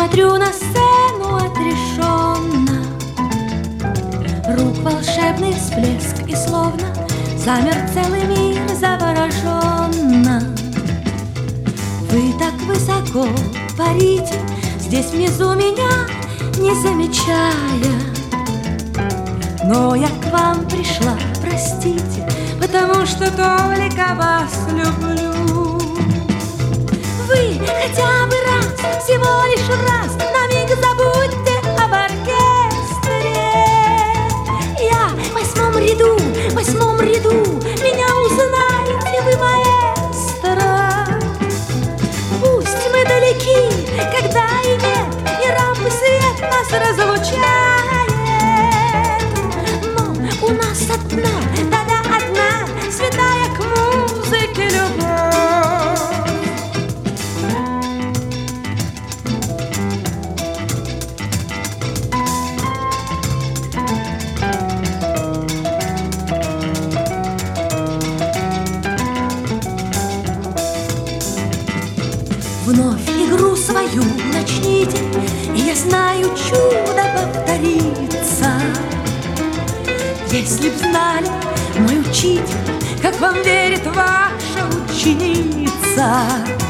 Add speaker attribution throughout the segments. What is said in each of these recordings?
Speaker 1: смотрю на сцену отрешенно, рук волшебный всплеск, и словно замер целый мир завороженно. Вы так высоко парите здесь внизу меня, не замечая, но я к вам пришла, простите, потому что только вас люблю. Вы хотя бы раз, всего лишь раз, на миг забудьте об оркестре. Я в восьмом ряду, меня узнаете вы, маэстро. Пусть мы далеки, когда и нет, и рампы свет нас разлучает, но у нас одна, да-да, одна, святая к музыке любовь. Вновь игру свою начните, и я знаю, чудо повторится. Если б знали, мой учитель, как вам верит ваша ученица.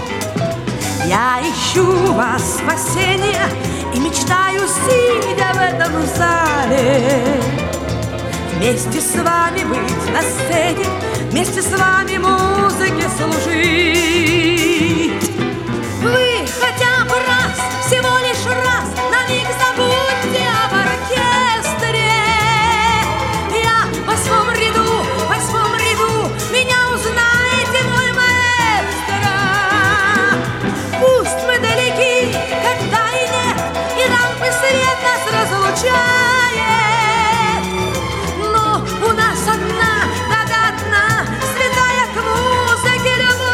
Speaker 1: Я ищу вас спасения и мечтаю, сидя в этом зале, вместе с вами быть на сцене, вместе с вами музыке служить. Вы хотя бы раз, всего лишь раз, на миг забудьте об оркестре. Я в восьмом ряду, меня узнаете, мой маэстро. Пусть мы далеки, когда и нет, и рампы свет нас разлучает, но у нас одна, да-да, одна, святая к музыке любовь.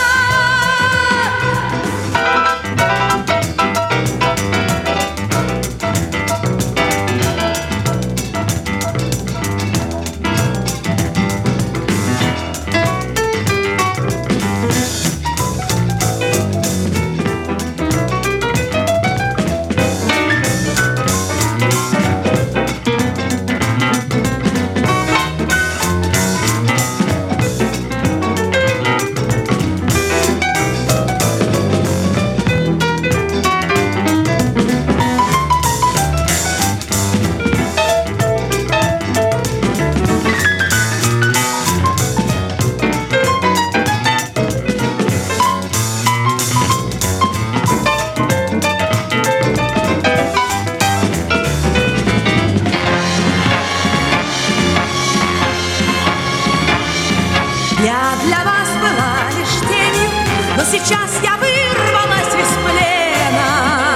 Speaker 1: Я для вас была лишь тенью, но сейчас я вырвалась из плена.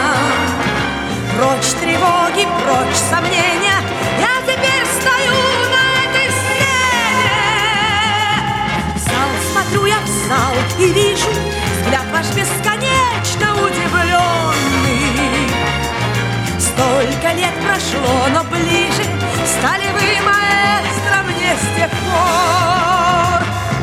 Speaker 1: Прочь тревоги, прочь сомнения, я теперь стою на этой сцене. В зал смотрю я, в зал, и вижу взгляд ваш бесконечно удивленный. Столько лет прошло, но ближе стали вы, маэстро, мне с тех пор.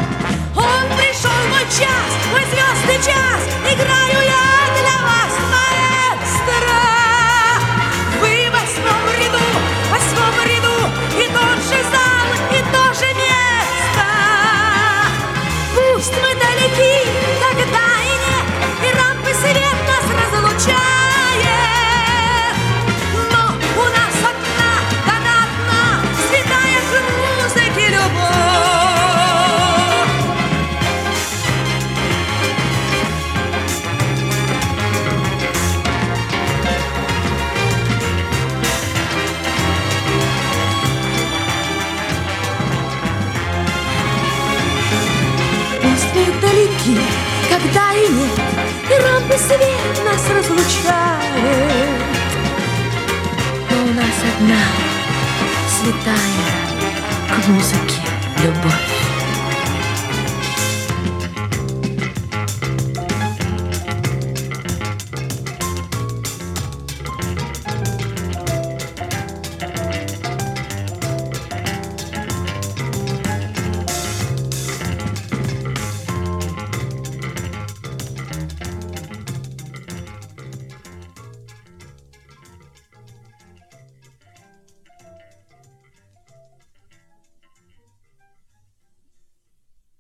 Speaker 1: Час, мой звездный час, играю я для вас, маэстро. Вы в восьмом ряду, и тот же зал, и то же место. Пусть мы далеки, когда и нет, и рампы свет нас разлучает, но у нас одна, да одна, святая к музыке любовь. Далеки, когда и нет, и рампы свет нас разлучает, но у нас одна святая к музыке любовь.